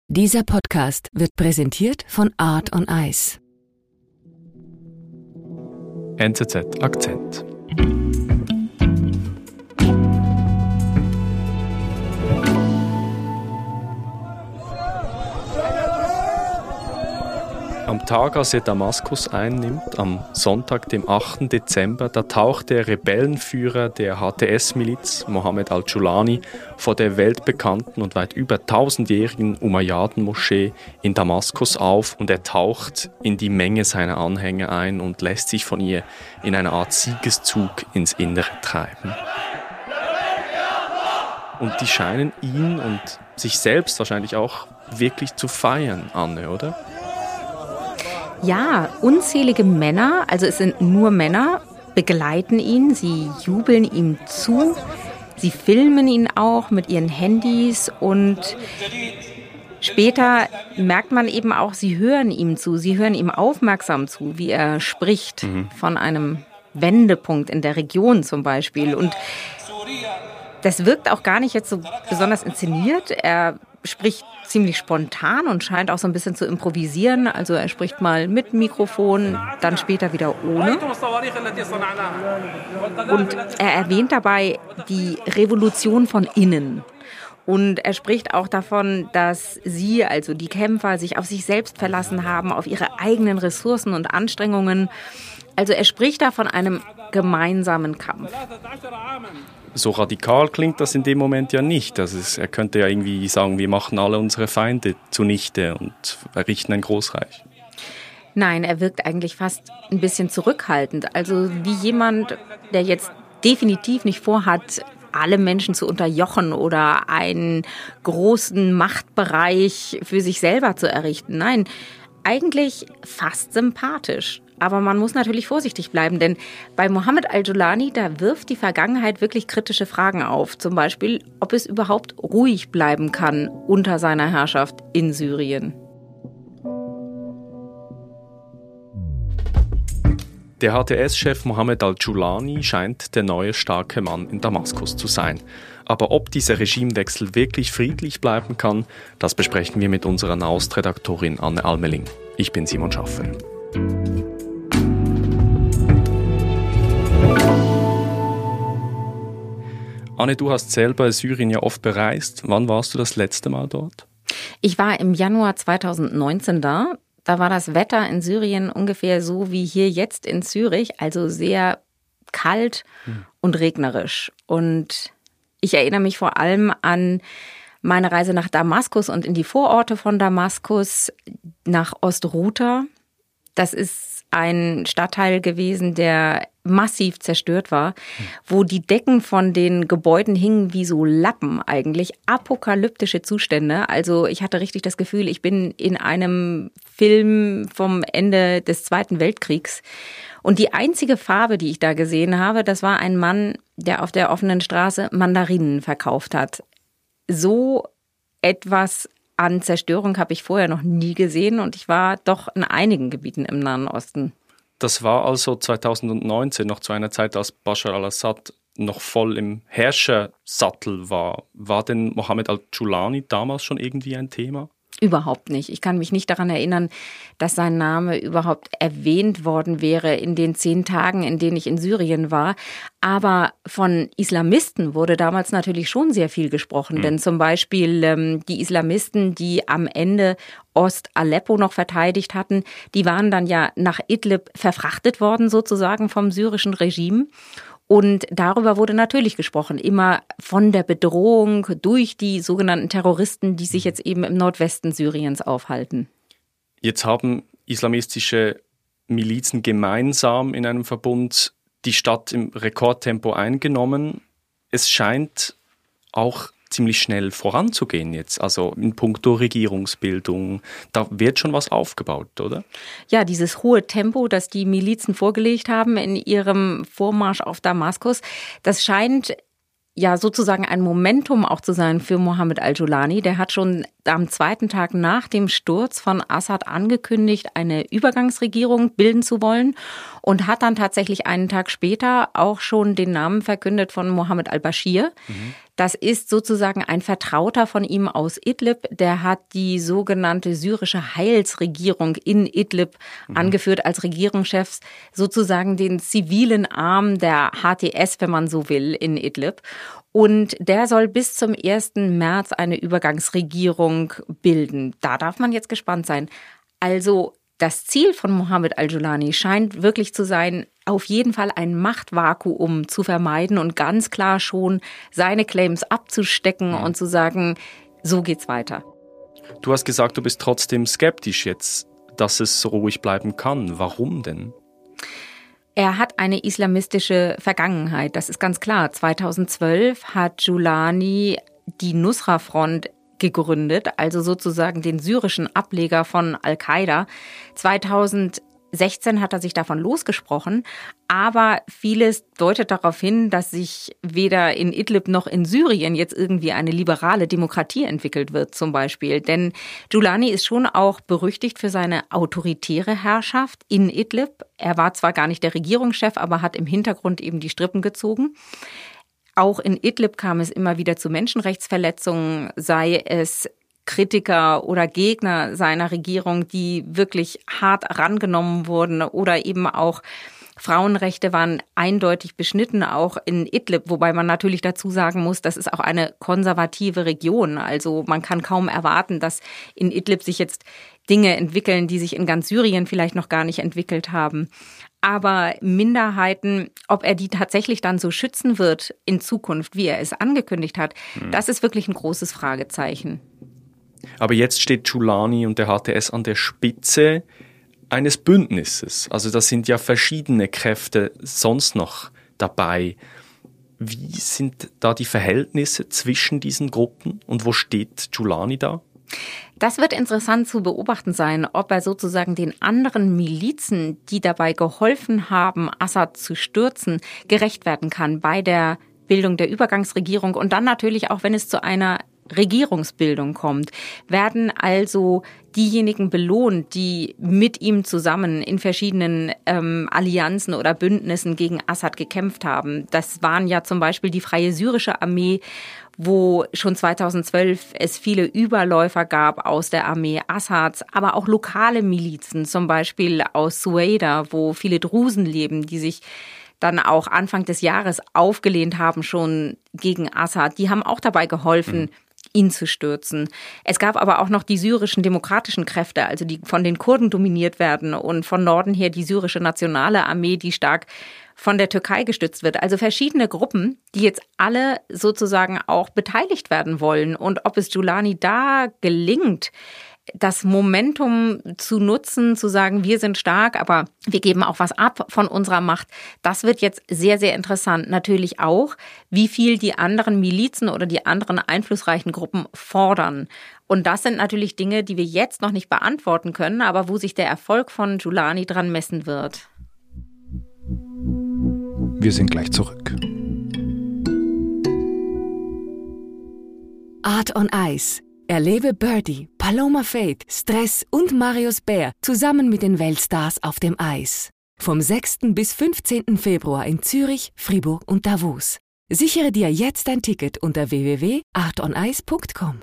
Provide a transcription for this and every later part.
Dieser Podcast wird präsentiert von Art on Ice. NZZ Akzent. Am Tag, als er Damaskus einnimmt, am Sonntag, dem 8. Dezember, da taucht der Rebellenführer der HTS-Miliz, Mohammed al-Julani, vor der weltbekannten und weit über 1000-jährigen Umayyaden-Moschee in Damaskus auf und er taucht in die Menge seiner Anhänger ein und lässt sich von ihr in einer Art Siegeszug ins Innere treiben. Und die scheinen ihn und sich selbst wahrscheinlich auch wirklich zu feiern, Anne, oder? Ja, unzählige Männer, also es sind nur Männer, begleiten ihn, sie jubeln ihm zu, sie filmen ihn auch mit ihren Handys und später merkt man eben auch, sie hören ihm zu, sie hören ihm aufmerksam zu, wie er spricht von einem Wendepunkt in der Region zum Beispiel. Und das wirkt auch gar nicht jetzt so besonders inszeniert. Er spricht ziemlich spontan und scheint auch so ein bisschen zu improvisieren. Also er spricht mal mit Mikrofon, dann später wieder ohne. Und er erwähnt dabei die Revolution von innen. Und er spricht auch davon, dass sie, also die Kämpfer, sich auf sich selbst verlassen haben, auf ihre eigenen Ressourcen und Anstrengungen. Also er spricht da von einem gemeinsamen Kampf. So radikal klingt das in dem Moment ja nicht. Er könnte ja irgendwie sagen, wir machen alle unsere Feinde zunichte und errichten ein Großreich. Nein, er wirkt eigentlich fast ein bisschen zurückhaltend. Also wie jemand, der jetzt definitiv nicht vorhat, alle Menschen zu unterjochen oder einen großen Machtbereich für sich selber zu errichten. Nein, eigentlich fast sympathisch. Aber man muss natürlich vorsichtig bleiben, denn bei Mohammed al-Julani, da wirft die Vergangenheit wirklich kritische Fragen auf. Zum Beispiel, ob es überhaupt ruhig bleiben kann unter seiner Herrschaft in Syrien. Der HTS-Chef Mohammed al-Julani scheint der neue starke Mann in Damaskus zu sein. Aber ob dieser Regimewechsel wirklich friedlich bleiben kann, das besprechen wir mit unserer Nahost-Redaktorin Anne Almeling. Ich bin Simon Schaffer. Anne, du hast selber Syrien ja oft bereist. Wann warst du das letzte Mal dort? Ich war im Januar 2019 da. Da war das Wetter in Syrien ungefähr so wie hier jetzt in Zürich, also sehr kalt und regnerisch. Und ich erinnere mich vor allem an meine Reise nach Damaskus und in die Vororte von Damaskus, nach Ostruta. Das ist ein Stadtteil gewesen, der massiv zerstört war, wo die Decken von den Gebäuden hingen wie so Lappen eigentlich. Apokalyptische Zustände. Also ich hatte richtig das Gefühl, ich bin in einem Film vom Ende des Zweiten Weltkriegs. Und die einzige Farbe, die ich da gesehen habe, das war ein Mann, der auf der offenen Straße Mandarinen verkauft hat. So etwas an Zerstörung habe ich vorher noch nie gesehen und ich war doch in einigen Gebieten im Nahen Osten. Das war also 2019, noch zu einer Zeit, als Bashar al-Assad noch voll im Herrschersattel war. War denn Mohammed al-Julani damals schon irgendwie ein Thema? Überhaupt nicht. Ich kann mich nicht daran erinnern, dass sein Name überhaupt erwähnt worden wäre in den 10 Tagen, in denen ich in Syrien war. Aber von Islamisten wurde damals natürlich schon sehr viel gesprochen. Denn zum Beispiel die Islamisten, die am Ende Ost-Aleppo noch verteidigt hatten, die waren dann ja nach Idlib verfrachtet worden sozusagen vom syrischen Regime. Und darüber wurde natürlich gesprochen, immer von der Bedrohung durch die sogenannten Terroristen, die sich jetzt eben im Nordwesten Syriens aufhalten. Jetzt haben islamistische Milizen gemeinsam in einem Verbund die Stadt im Rekordtempo eingenommen. Es scheint auch ziemlich schnell voranzugehen jetzt, also in puncto Regierungsbildung. Da wird schon was aufgebaut, oder? Ja, dieses hohe Tempo, das die Milizen vorgelegt haben in ihrem Vormarsch auf Damaskus, das scheint ja sozusagen ein Momentum auch zu sein für Mohammed al-Julani. Der hat schon am 2. Tag nach dem Sturz von Assad angekündigt, eine Übergangsregierung bilden zu wollen. und hat dann tatsächlich einen Tag später auch schon den Namen verkündet von Mohammed al-Bashir. Das ist sozusagen ein Vertrauter von ihm aus Idlib. Der hat die sogenannte syrische Heilsregierung in Idlib angeführt als Regierungschef, sozusagen den zivilen Arm der HTS, wenn man so will, in Idlib. Und der soll bis zum 1. März eine Übergangsregierung bilden. Da darf man jetzt gespannt sein. Also das Ziel von Mohammed al-Julani scheint wirklich zu sein, auf jeden Fall ein Machtvakuum zu vermeiden und ganz klar schon seine Claims abzustecken und zu sagen, so geht's weiter. Du hast gesagt, du bist trotzdem skeptisch jetzt, dass es so ruhig bleiben kann. Warum denn? Er hat eine islamistische Vergangenheit, das ist ganz klar. 2012 hat Julani die Nusra-Front gegründet, also sozusagen den syrischen Ableger von Al-Qaida. 2016 hat er sich davon losgesprochen, aber vieles deutet darauf hin, dass sich weder in Idlib noch in Syrien jetzt irgendwie eine liberale Demokratie entwickelt wird zum Beispiel. Denn Julani ist schon auch berüchtigt für seine autoritäre Herrschaft in Idlib. Er war zwar gar nicht der Regierungschef, aber hat im Hintergrund eben die Strippen gezogen. Auch in Idlib kam es immer wieder zu Menschenrechtsverletzungen, sei es Kritiker oder Gegner seiner Regierung, die wirklich hart rangenommen wurden, oder eben auch Frauenrechte waren eindeutig beschnitten, auch in Idlib, wobei man natürlich dazu sagen muss, das ist auch eine konservative Region. Also man kann kaum erwarten, dass in Idlib sich jetzt Dinge entwickeln, die sich in ganz Syrien vielleicht noch gar nicht entwickelt haben. Aber Minderheiten, ob er die tatsächlich dann so schützen wird in Zukunft, wie er es angekündigt hat, das ist wirklich ein großes Fragezeichen. Aber jetzt steht Julani und der HTS an der Spitze eines Bündnisses. Also da sind ja verschiedene Kräfte sonst noch dabei. Wie sind da die Verhältnisse zwischen diesen Gruppen und wo steht Julani da? Das wird interessant zu beobachten sein, ob er sozusagen den anderen Milizen, die dabei geholfen haben, Assad zu stürzen, gerecht werden kann bei der Bildung der Übergangsregierung und dann natürlich auch, wenn es zu einer Regierungsbildung kommt, werden also diejenigen belohnt, die mit ihm zusammen in verschiedenen Allianzen oder Bündnissen gegen Assad gekämpft haben. Das waren ja zum Beispiel die Freie Syrische Armee, wo schon 2012 es viele Überläufer gab aus der Armee Assads, aber auch lokale Milizen, zum Beispiel aus Suaida, wo viele Drusen leben, die sich dann auch Anfang des Jahres aufgelehnt haben schon gegen Assad. Die haben auch dabei geholfen, ihn zu stürzen. Es gab aber auch noch die syrischen demokratischen Kräfte, also die von den Kurden dominiert werden, und von Norden her die syrische nationale Armee, die stark von der Türkei gestützt wird. Also verschiedene Gruppen, die jetzt alle sozusagen auch beteiligt werden wollen. Und ob es Julani da gelingt, das Momentum zu nutzen, zu sagen, wir sind stark, aber wir geben auch was ab von unserer Macht, das wird jetzt sehr, sehr interessant. Natürlich auch, wie viel die anderen Milizen oder die anderen einflussreichen Gruppen fordern. Und das sind natürlich Dinge, die wir jetzt noch nicht beantworten können, aber wo sich der Erfolg von Julani dran messen wird. Wir sind gleich zurück. Art on Ice. Erlebe Birdie, Paloma Faith, Stress und Marius Bär zusammen mit den Weltstars auf dem Eis. Vom 6. bis 15. Februar in Zürich, Fribourg und Davos. Sichere dir jetzt ein Ticket unter www.artonice.com.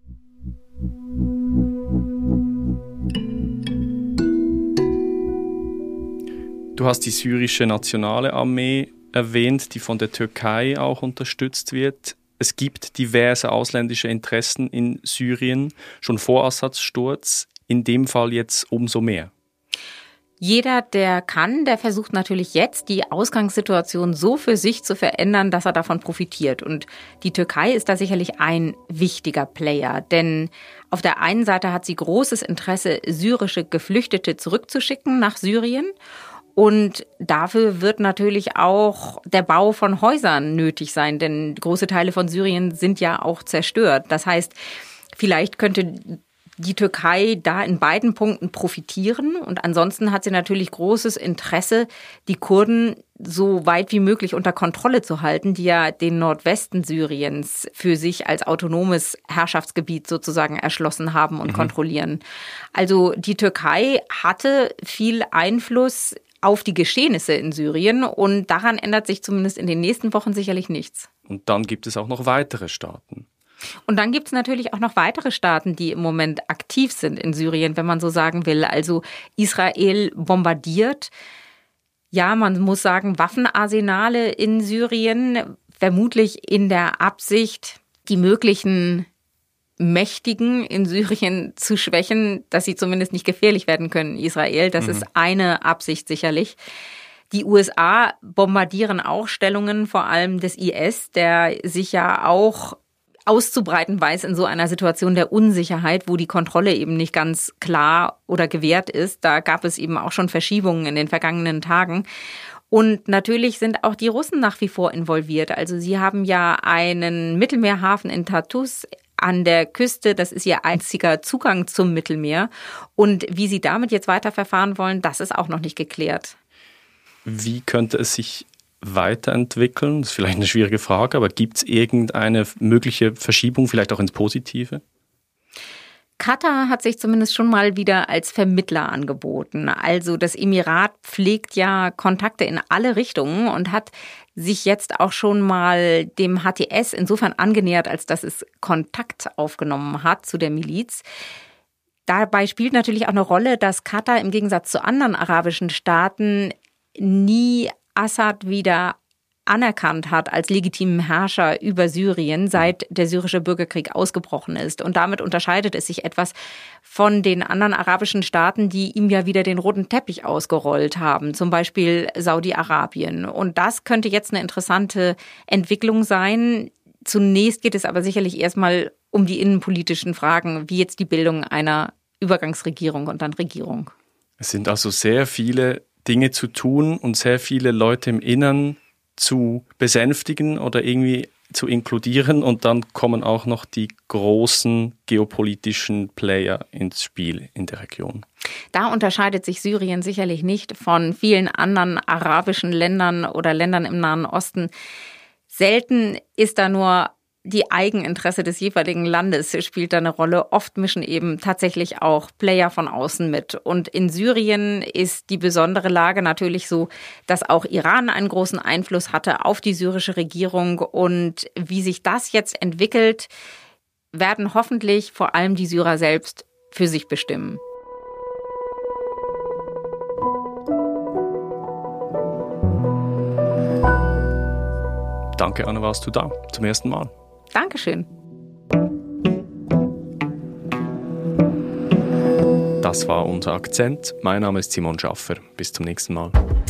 Du hast die syrische nationale Armee erwähnt, die von der Türkei auch unterstützt wird. Es gibt diverse ausländische Interessen in Syrien, schon vor Assads Sturz, in dem Fall jetzt umso mehr. Jeder, der kann, der versucht natürlich jetzt, die Ausgangssituation so für sich zu verändern, dass er davon profitiert. Und die Türkei ist da sicherlich ein wichtiger Player. Denn auf der einen Seite hat sie großes Interesse, syrische Geflüchtete zurückzuschicken nach Syrien. Und dafür wird natürlich auch der Bau von Häusern nötig sein, denn große Teile von Syrien sind ja auch zerstört. Das heißt, vielleicht könnte die Türkei da in beiden Punkten profitieren. Und ansonsten hat sie natürlich großes Interesse, die Kurden so weit wie möglich unter Kontrolle zu halten, die ja den Nordwesten Syriens für sich als autonomes Herrschaftsgebiet sozusagen erschlossen haben und kontrollieren. Also die Türkei hatte viel Einfluss auf die Geschehnisse in Syrien. Und daran ändert sich zumindest in den nächsten Wochen sicherlich nichts. Und dann gibt es auch noch weitere Staaten. Und dann gibt es natürlich auch noch weitere Staaten, die im Moment aktiv sind in Syrien, wenn man so sagen will. Also Israel bombardiert, ja, man muss sagen, Waffenarsenale in Syrien, vermutlich in der Absicht, die möglichen Mächtigen in Syrien zu schwächen, dass sie zumindest nicht gefährlich werden können, Israel. Das ist eine Absicht sicherlich. Die USA bombardieren auch Stellungen, vor allem des IS, der sich ja auch auszubreiten weiß in so einer Situation der Unsicherheit, wo die Kontrolle eben nicht ganz klar oder gewährt ist. Da gab es eben auch schon Verschiebungen in den vergangenen Tagen. Und natürlich sind auch die Russen nach wie vor involviert. Also sie haben ja einen Mittelmeerhafen in Tartus an der Küste. Das ist ihr einziger Zugang zum Mittelmeer. Und wie sie damit jetzt weiterverfahren wollen, das ist auch noch nicht geklärt. Wie könnte es sich weiterentwickeln? Das ist vielleicht eine schwierige Frage, aber gibt es irgendeine mögliche Verschiebung, vielleicht auch ins Positive? Katar hat sich zumindest schon mal wieder als Vermittler angeboten. Also das Emirat pflegt ja Kontakte in alle Richtungen und hat sich jetzt auch schon mal dem HTS insofern angenähert, als dass es Kontakt aufgenommen hat zu der Miliz. Dabei spielt natürlich auch eine Rolle, dass Katar im Gegensatz zu anderen arabischen Staaten nie Assad wieder anerkannt hat als legitimen Herrscher über Syrien, seit der syrische Bürgerkrieg ausgebrochen ist. Und damit unterscheidet es sich etwas von den anderen arabischen Staaten, die ihm ja wieder den roten Teppich ausgerollt haben, zum Beispiel Saudi-Arabien. Und das könnte jetzt eine interessante Entwicklung sein. Zunächst geht es aber sicherlich erstmal um die innenpolitischen Fragen, wie jetzt die Bildung einer Übergangsregierung und dann Regierung. Es sind also sehr viele Dinge zu tun und sehr viele Leute im Innern zu besänftigen oder irgendwie zu inkludieren. Und dann kommen auch noch die großen geopolitischen Player ins Spiel in der Region. Da unterscheidet sich Syrien sicherlich nicht von vielen anderen arabischen Ländern oder Ländern im Nahen Osten. Selten ist da nur die Eigeninteresse des jeweiligen Landes spielt da eine Rolle. Oft mischen eben tatsächlich auch Player von außen mit. Und in Syrien ist die besondere Lage natürlich so, dass auch Iran einen großen Einfluss hatte auf die syrische Regierung. Und wie sich das jetzt entwickelt, werden hoffentlich vor allem die Syrer selbst für sich bestimmen. Danke, Anna, warst du da zum ersten Mal. Dankeschön. Das war unser Akzent. Mein Name ist Simon Schaffer. Bis zum nächsten Mal.